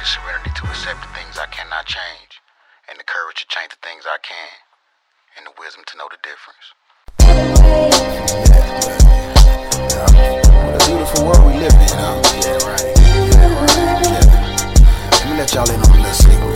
serenity to accept the things I cannot change, and the courage to change the things I can, and the wisdom to know the difference. What a beautiful world we live in, huh? Yeah, right. Let me let y'all in on a little secret.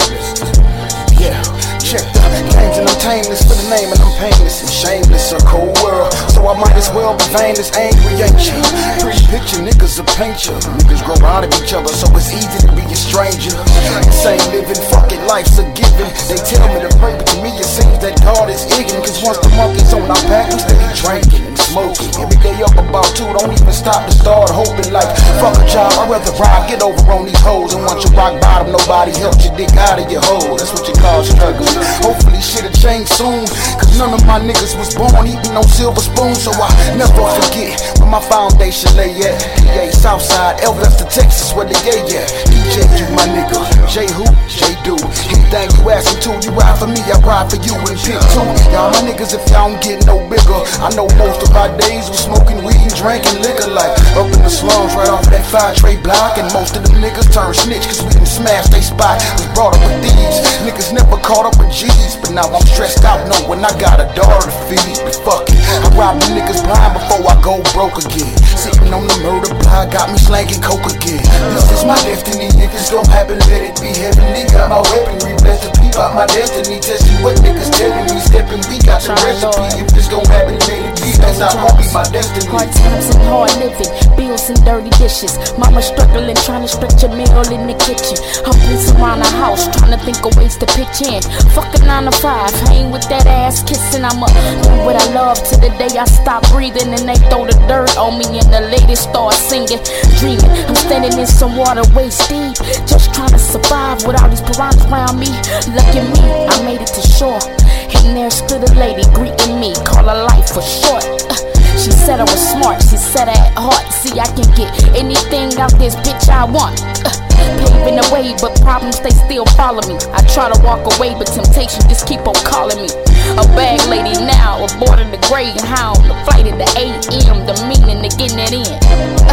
Yeah, check the games and I'm tameless for the name, and I'm painless and shameless. A cold world, so I might as well be vain as angry, ain't you? Pretty picture, niggas will paint you. Niggas grow out of each other, so it's easy to be a stranger. This ain't living, fuck it, life's a given. They tell me to pray, but to me it seems that God is ignorant. Cause once the monkey's on our back, we steady drinking and smoking. Every day up about 2, don't even stop to start hoping. Like, fuck a job, I'd rather ride, get over on these hoes. And once you rock bottom, nobody helps you dig out of your hole. That's what you call struggling. Hopefully shit'll change soon, cause none of my niggas was born eating no silver spoon. So I never forget where my foundation lay at. PA Southside, Elvester, Texas, where the yeah. DJ you my nigga, J who? J do. Anything you ask me to, you ride for me, I ride for you and pick two. Y'all my niggas if y'all don't get no bigger. I know most of our days was smoking weed and drinking liquor. Like up in the slums right off of that 5-tray block. And most of them niggas turned snitch cause we done smashed they spot. Was brought up with thieves, niggas never caught up with G's. But now I'm stressed out knowing I got a daughter to feed. But fuck it, I rob the niggas blind before I go broke again. Sitting on the murder block, got me slanging coke again. This is my destiny, if it's gon' happen, let it be heavenly. Got my weaponry, bless the people out my destiny. Testing what niggas telling me, stepping, we got the recipe. If it's gon' happen, let it be, that's how gon' be my destiny. Hard times and hard living, bills and dirty dishes. Mama struggling, trying to stretch a meal in the kitchen. I'm pacing around the house, trying to think of ways to pitch in. Fuck a 9 to 5, hang with that ass kissing. I'ma do what I love till the day I stop breathing. And they throw the dirt on me and the ladies start singing. Dreaming, I'm standing in some water waist deep, just trying to survive with all these piranhas around me. Look at me, I made it to shore, and there stood a lady greeting me, call her life for short. She said I was smart, she said I had heart. See, I can get anything out this bitch I want. Paving the way, but problems they still follow me. I try to walk away, but temptation just keep on calling me. A bag lady now, aboard of the Greyhound. The flight at the AM, the meaning of getting it in.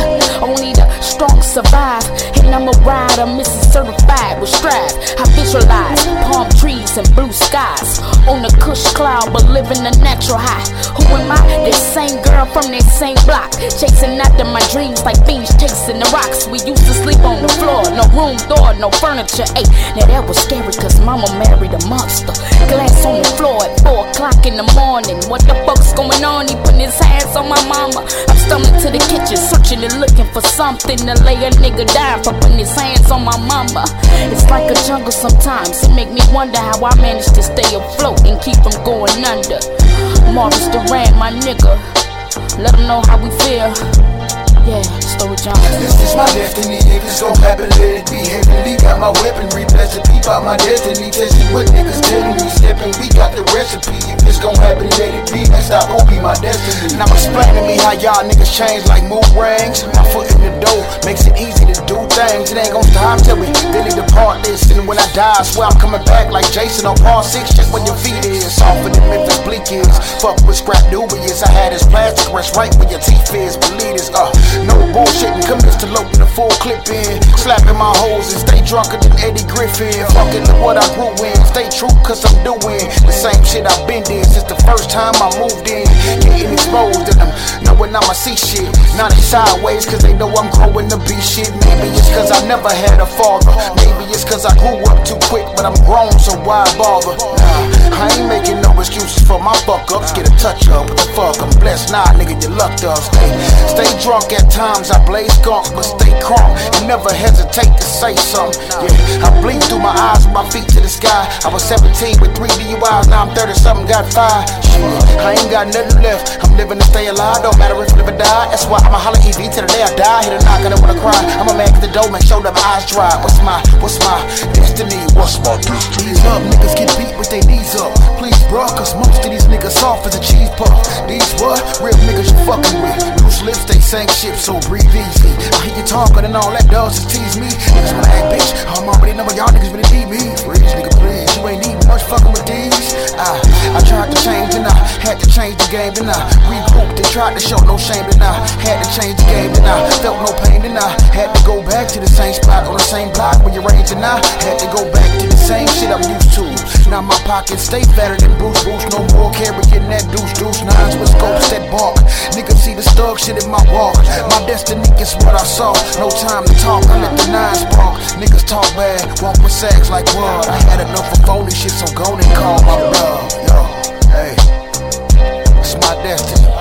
Only the strong survive, and I'm a rider, Mrs. Certified with strive. I visualize palm trees and blue skies on the Kush cloud, but living a natural high. Who am I? That same girl from that same block, chasing after my dreams like fiends chasing the rocks. We used to sleep on the floor, no room door, no furniture. Ay, now that was scary cause mama married a monster. Glass on the floor at 4 o'clock in the morning. What the fuck's going on? He putting his hands on my mama. I'm stumbling to the kitchen, searching and looking for something to lay a nigga down for putting his hands on my mama. It's like a jungle sometimes. It make me wonder how I managed to stay afloat and keep from going under. Maurice Durant, my nigga, let him know how we feel. Yeah, Story John. This is my destiny, if it's gon' happen, let it be heavenly. Got my weaponry, bless the people out my destiny. Testing what niggas telling me, stepping, we got the recipe. If it's gon' happen, let it be, that's how gon' be my destiny. Now explain to me how y'all niggas change like mood rings. My foot in the door makes it easy to do things. It ain't gon' stop till we really depart this. And when I die, I swear I'm coming back like Jason on part 6. Check where your feet is, softer than Memphis Bleak is. Fuck with scrap dubious, I had his plastic rest right where your teeth is. Believe this, no bullshitting, commence to loading the full clip in. Slapping my hoes and stay drunker than Eddie Griffin. Fucking look what I grew in, stay true cause I'm doing the same shit I've been doing since the first time I moved in. Getting exposed to them, knowing I'ma see shit. Not in sideways cause they know I'm growing to be shit. Maybe it's cause I never had a father. Maybe it's cause I grew up too quick, but I'm grown so why bother? Nah, I ain't making no excuses for my fuck ups. Get a touch up, what the fuck, I'm blessed. Nah nigga, you lucked up. Stay drunk at times, I blaze skunk, but stay crunk and never hesitate to say something. Yeah, I bleed through my eyes with my feet to the sky. I was 17 with 3 DUIs, now I'm 30 something, got 5. Shit, I ain't got nothing left. I'm living to stay alive, don't matter if I live or die. That's why I'ma holler EV till the day I die. Hit a knock and I wanna cry. I'ma make the door, make sure that my eyes dry. What's my destiny? What's my destiny? These up niggas get beat with their knees up. Please bruh, cause most of these niggas soft as a cheese puff. These what? Real niggas you fucking with. Loose lips, they same shit, so breathe easy. I hear you talking and all that does is tease me. Niggas wanna act bitch, I'm already know y'all niggas really need me. Freeze, nigga, please, you ain't need much fucking with these. I tried to change and I Had to change the game, then I regrouped and tried to show no shame, then I had to change the game, then I felt no pain, then I had to go back to the same spot on the same block where you're ranging. I had to go back to the same shit I'm used to. Now my pockets stay fatter than Bruce. No more carrying that deuce. Nines with scopes that bark. Niggas see the stug shit in my walk. My destiny is what I saw. No time to talk, I let the nines spark. Niggas talk bad, walk with sacks like what? I had enough of phony shit, so go and call my blood. Yo, hey, it's my destiny.